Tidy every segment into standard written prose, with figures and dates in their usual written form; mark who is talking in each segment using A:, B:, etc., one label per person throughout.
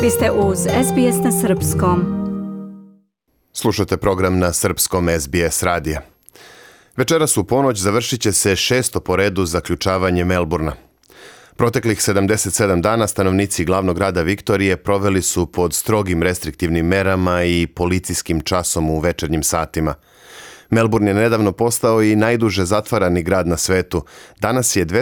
A: Vi ste uz SBS na Srpskom.
B: Slušate program na Srpskom SBS radija. Večeras u ponoć završit će se 6. po redu zaključavanje Melbourna. Proteklih 77 dana stanovnici glavnog grada Viktorije proveli su pod strogim restriktivnim merama i policijskim časom u večernjim satima. Melbourne je nedavno postao i najduže zatvarani grad na svetu. Danas je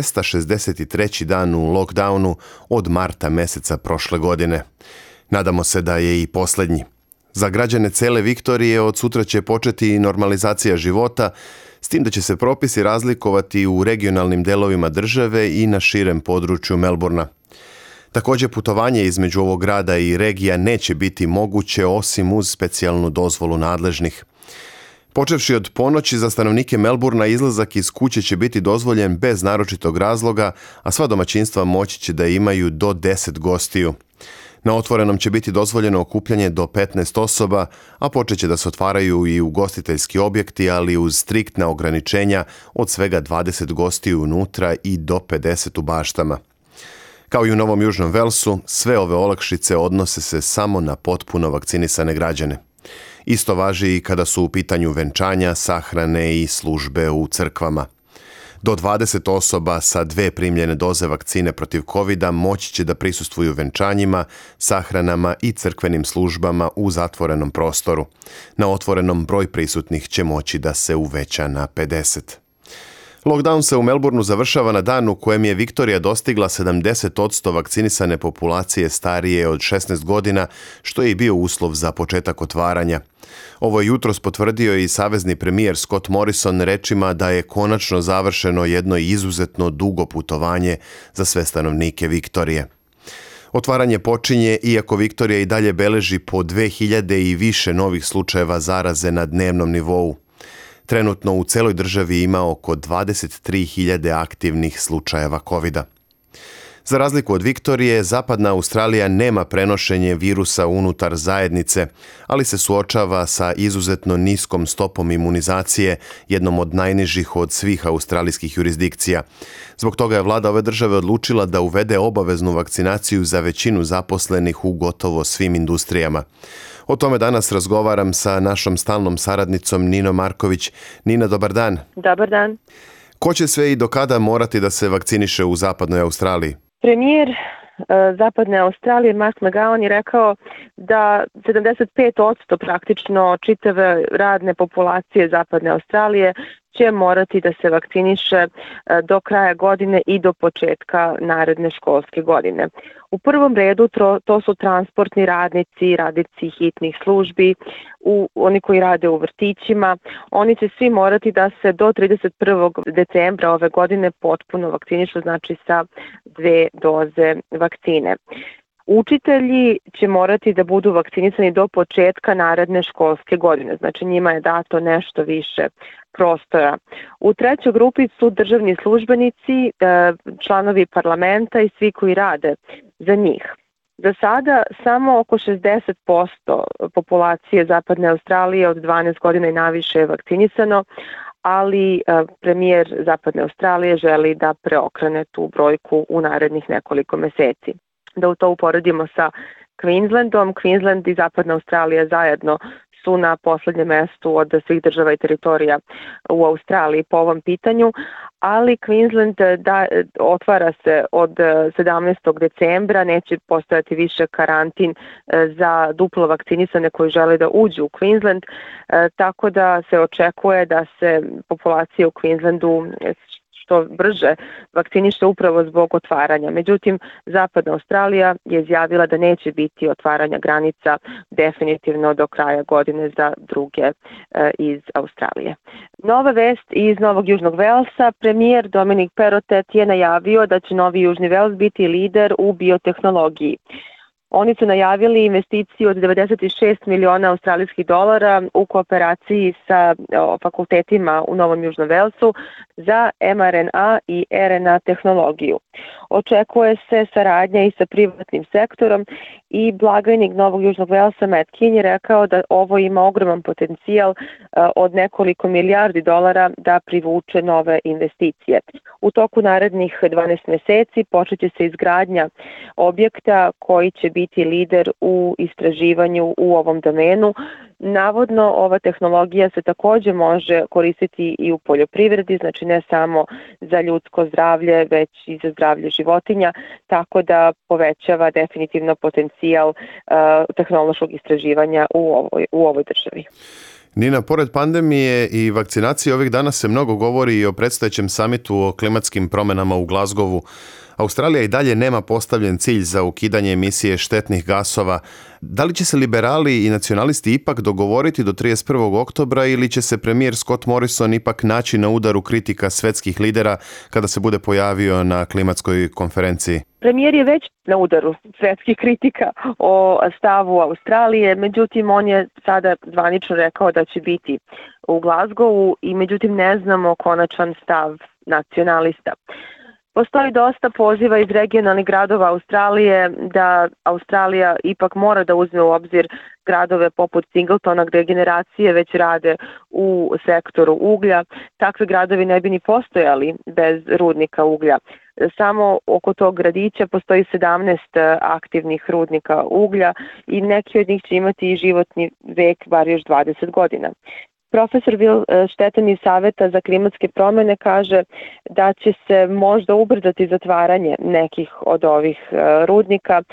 B: 263. dan u lockdownu od marta meseca prošle godine. Nadamo se da je i posljednji. Za građane cele Viktorije od sutra će početi normalizacija života, s tim da će se propisi razlikovati u regionalnim delovima države i na širem području Melbourna. Također putovanje između ovog grada i regija neće biti moguće osim uz specijalnu dozvolu nadležnih. Počevši od ponoći za stanovnike Melbourna izlazak iz kuće će biti dozvoljen bez naročitog razloga, a sva domaćinstva moći će da imaju do 10 gostiju. Na otvorenom će biti dozvoljeno okupljanje do 15 osoba, a počet će da se otvaraju i ugostiteljski objekti, ali uz striktna ograničenja od svega 20 gostiju unutra i do 50 u baštama. Kao i u Novom Južnom Velsu, sve ove olakšice odnose se samo na potpuno vakcinisane građane. Isto važi i kada su u pitanju venčanja, sahrane i službe u crkvama. Do 20 osoba sa 2 primljene doze vakcine protiv COVID-a moći će da prisustvuju venčanjima, sahranama i crkvenim službama u zatvorenom prostoru. Na otvorenom broj prisutnih će moći da se uveća na 50. Lockdown se u Melbourneu završava na dan u kojem je Viktorija dostigla 70% vakcinisane populacije starije od 16 godina, što je i bio uslov za početak otvaranja. Ovo je jutros potvrdio i savezni premijer Scott Morrison rečima da je konačno završeno jedno izuzetno dugo putovanje za sve stanovnike Viktorije. Otvaranje počinje iako Viktorija i dalje beleži po 2000 i više novih slučajeva zaraze na dnevnom nivou. Trenutno u celoj državi ima oko 23.000 aktivnih slučajeva COVID-a. Za razliku od Viktorije, Zapadna Australija nema prenošenje virusa unutar zajednice, ali se suočava sa izuzetno niskom stopom imunizacije, jednom od najnižih od svih australijskih jurisdikcija. Zbog toga je vlada ove države odlučila da uvede obaveznu vakcinaciju za većinu zaposlenih u gotovo svim industrijama. O tome danas razgovaram sa našom stalnom saradnicom Ninom Marković. Nina, dobar dan.
C: Dobar dan.
B: Ko će sve i do kada morati da se vakciniše u Zapadnoj Australiji?
C: Premijer Zapadne Australije Mark McGowan je rekao da 75% praktično čitave radne populacije Zapadne Australije će morati da se vakciniše do kraja godine i do početka naredne školske godine. U prvom redu to su transportni radnici, radnici hitnih službi, oni koji rade u vrtićima. Oni će svi morati da se do 31. decembra ove godine potpuno vakcinišu, znači sa 2 doze vakcine. Učitelji će morati da budu vakcinisani do početka naredne školske godine, znači njima je dato nešto više prostora. U trećoj grupi su državni službenici, članovi parlamenta i svi koji rade za njih. Za sada samo oko 60% populacije Zapadne Australije od 12 godina i naviše je vakcinisano, ali premijer Zapadne Australije želi da preokrene tu brojku u narednih nekoliko meseci. Da to uporedimo sa Queenslandom. Queensland i Zapadna Australija zajedno su na poslednjem mestu od svih država i teritorija u Australiji po ovom pitanju, ali Queensland otvara se od 17. decembra, neće postojati više karantin za duplo vakcinisane koji žele da uđu u Queensland, tako da se očekuje da se populacija u Queenslandu što brže vakciniše upravo zbog otvaranja. Međutim, Zapadna Australija je izjavila da neće biti otvaranja granica definitivno do kraja godine za druge iz Australije. Nova vest iz Novog Južnog Velsa. Premijer Dominic Perrottet je najavio da će Novi Južni Vels biti lider u biotehnologiji. Oni su najavili investiciju od 96 miliona australijskih dolara u kooperaciji sa fakultetima u Novom Južnom Velsu za mRNA i RNA tehnologiju. Očekuje se saradnja i sa privatnim sektorom i blagajnik Novog Južnog Velsa Matt Kean je rekao da ovo ima ogroman potencijal od nekoliko milijardi dolara da privuče nove investicije. U toku narednih 12 meseci počet će se izgradnja objekta koji će biti biti lider u istraživanju u ovom domenu. Navodno, ova tehnologija se također može koristiti i u poljoprivredi, znači ne samo za ljudsko zdravlje, već i za zdravlje životinja, tako da povećava definitivno potencijal tehnološkog istraživanja u ovoj državi.
B: Nina, pored pandemije i vakcinacije, ovih dana se mnogo govori i o predstojećem samitu o klimatskim promjenama u Glasgowu. Australija i dalje nema postavljen cilj za ukidanje emisije štetnih gasova. Da li će se liberali i nacionalisti ipak dogovoriti do 31. oktobra ili će se premijer Scott Morrison ipak naći na udaru kritika svetskih lidera kada se bude pojavio na klimatskoj konferenciji?
C: Premijer je već na udaru svetskih kritika o stavu Australije, međutim on je sada zvanično rekao da će biti u Glasgowu i međutim ne znamo konačan stav nacionalista. Postoji dosta poziva iz regionalnih gradova Australije da Australija ipak mora da uzme u obzir gradove poput Singletona gdje generacije već rade u sektoru uglja. Takvi gradovi ne bi ni postojali bez rudnika uglja. Samo oko tog gradića postoji 17 aktivnih rudnika uglja i neki od njih će imati i životni vek bar još 20 godina. Profesor Will Štetan iz Saveta za klimatske promjene kaže da će se možda ubrzati zatvaranje nekih od ovih rudnika.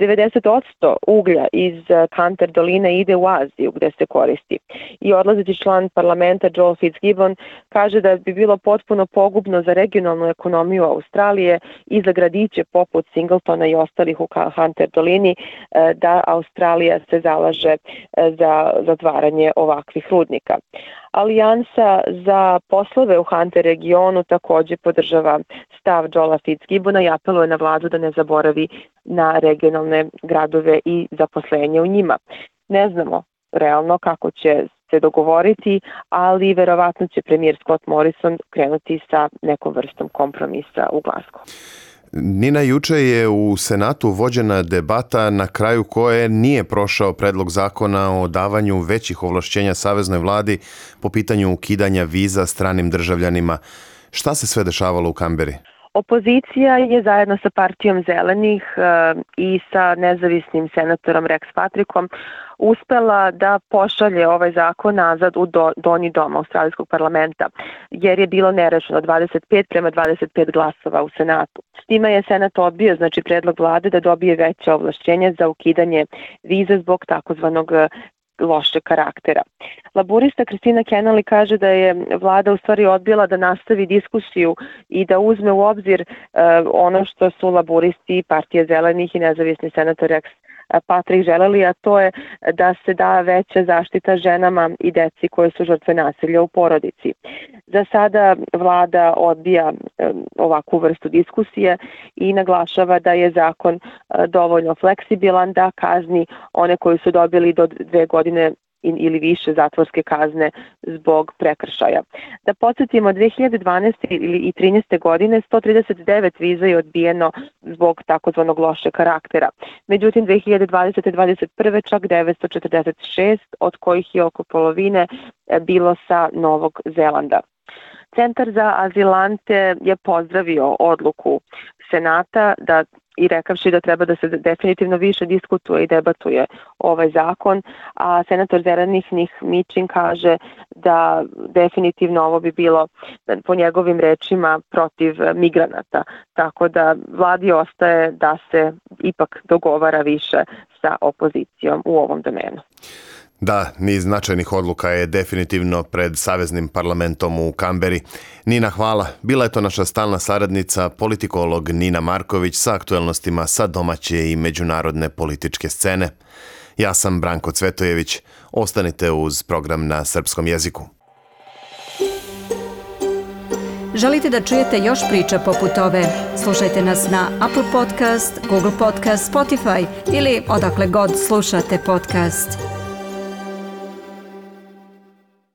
C: 90% uglja iz Hunter doline ide u Aziju gdje se koristi. I odlazeći član parlamenta Joel Fitzgibbon kaže da bi bilo potpuno pogubno za regionalnu ekonomiju Australije i za gradiće poput Singletona i ostalih u Hunter dolini da Australija se zalaže za zatvaranje ovakvih rudnika. Alijansa za poslove u Hunter regionu također podržava stav Joela Fitzgibbona i apeluje na vladu da ne zaboravi na regionalne gradove i zaposlenje u njima. Ne znamo realno kako će se dogovoriti, ali verovatno će premijer Scott Morrison krenuti sa nekom vrstom kompromisa u Glasgowu.
B: Nina, juče je u Senatu vođena debata na kraju koje nije prošao predlog zakona o davanju većih ovlašćenja saveznoj vladi po pitanju ukidanja viza stranim državljanima. Šta se sve dešavalo u Kamberi?
C: Opozicija je zajedno sa partijom Zelenih i sa nezavisnim senatorom Rex Patrickom uspela da pošalje ovaj zakon nazad u donji dom Australijskog parlamenta, jer je bilo nerešeno 25-25 glasova u Senatu. S time je Senat odbio, znači, predlog vlade da dobije veće ovlašćenje za ukidanje vize zbog takozvanog lošeg karaktera. Laburista Kristina Kennelly kaže da je vlada u stvari odbila da nastavi diskusiju i da uzme u obzir ono što su laburisti, partije Zelenih i nezavisni senator Rex Patrick želeli, a to je da se da veća zaštita ženama i deci koje su žrtve nasilja u porodici. Za sada vlada odbija ovakvu vrstu diskusije i naglašava da je zakon dovoljno fleksibilan da kazni one koji su dobili do 2 godine ili više zatvorske kazne zbog prekršaja. Da podsjetimo, 2012. i 2013. godine 139 viza je odbijeno zbog takozvanog lošeg karaktera. Međutim, 2020. i 2021. čak 946, od kojih je oko polovine bilo sa Novog Zelanda. Centar za azilante je pozdravio odluku Senata i rekavši da treba da se definitivno više diskutuje i debatuje ovaj zakon, a senator Zelenih Nick Michin kaže da definitivno ovo bi bilo po njegovim rečima protiv migranata, tako da vladi ostaje da se ipak dogovara više sa opozicijom u ovom domenu.
B: Da, niz značajnih odluka je definitivno pred Saveznim parlamentom u Kamberi. Nina, hvala. Bila je to naša stalna saradnica, politikolog Nina Marković sa aktuelnostima sa domaće i međunarodne političke scene. Ja sam Branko Cvetojević. Ostanite uz program na srpskom jeziku.
A: Želite da čujete još priča poput ove? Slušajte nas na Apple Podcast, Google Podcast, Spotify ili odakle god slušate podcast.